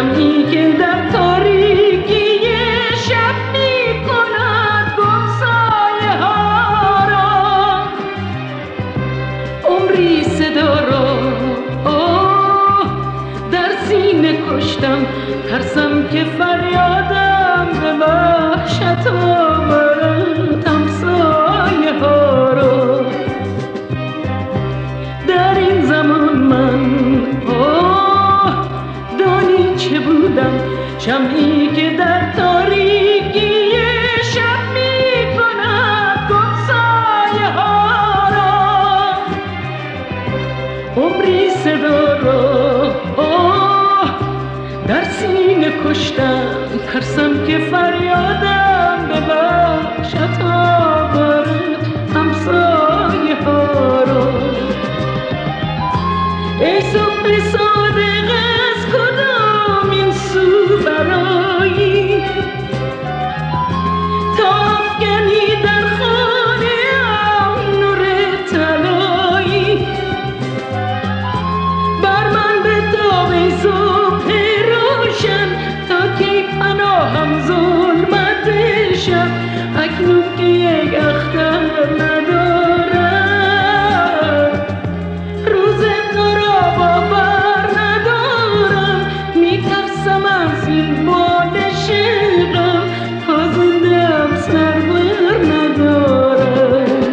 شمعی که در تاریکی شب می کند گم سایه ها را. عمری صدا را در سینه کشتم، ترسم که فریادم به وحشت آورد همسایه ها را. در این زمان من دانی چه بودم، شمعی که در تاریکی شب می کند گم سایه ها را. عمری صدا را در سینه کشتم، ترسم که فریادم به وحشت آورد همسایه ها را. ای صبح صادق از کدام این سو برایی، تا افکنی در خانه ام نور طلایی. بر من بتاب ای صبح روشن، تا کی پناهم ظلمت شب. اکنون که یک اختر ندارم، روز تو را باور ندارم. میترسم از این باد شیقم، تا زنده‌ام سر بر ندارم.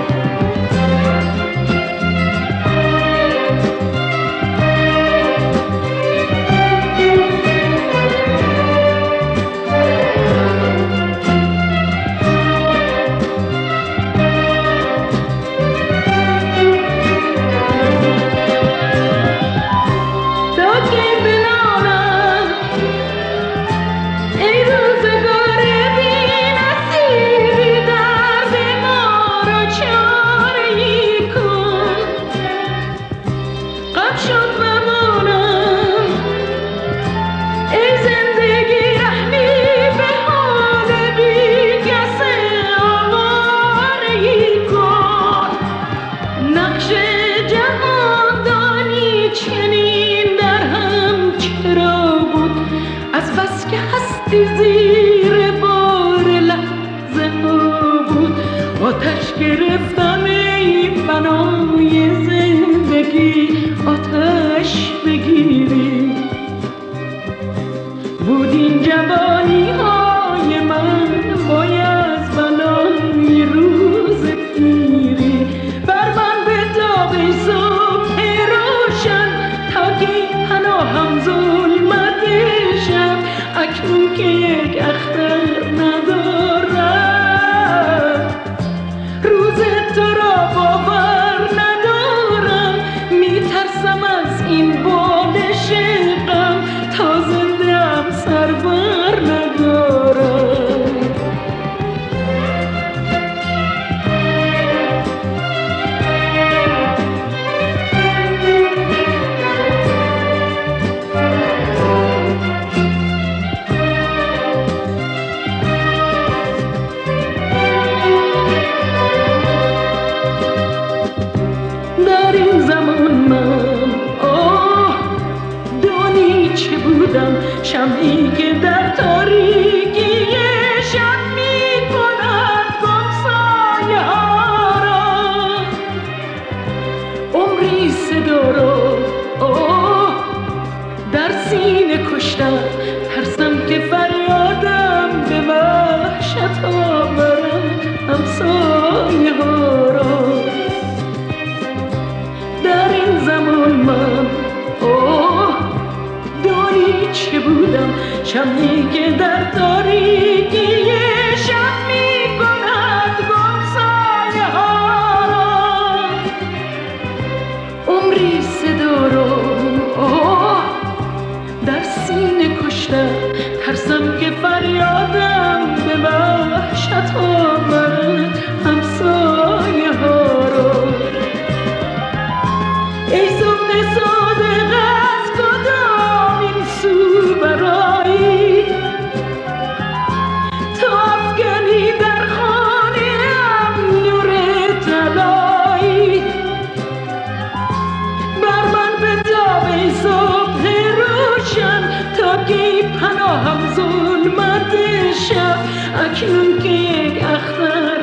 زیر بار لحظه ها بود، آتش گرفتم ای بنای زندگی، آتش بگیری. بود این جوانی های من باید بلای روز پیری. بر من بتاب ای صبح روشن، تا کی پناهم ظلمت شب. اکنون که یک اختر ندارم، روز تو را باور ندارم. میترسم از این باد شیقم، تا زنده‌ام سر بر ندارم. در این زمان من دانی چه بودم، شمعی که در تاریکی شب می کند گم سایه ها را. عمری صدا را در سینه کشتم، ترسم که فریادم به وحشت آورد همسایه ها را. در این زمان من دانی چه بودم، شمعی که در تاریکی شب می کند گم سایه ها را. عمری صدا را در سینه کشتم، ترسم که فریادم به وحشت آورد همسایه ها را. ای صبح صادق از کدام این سو برایی، تا افکنی در اگه پناهم ظلمت شب اکنون که یک اختر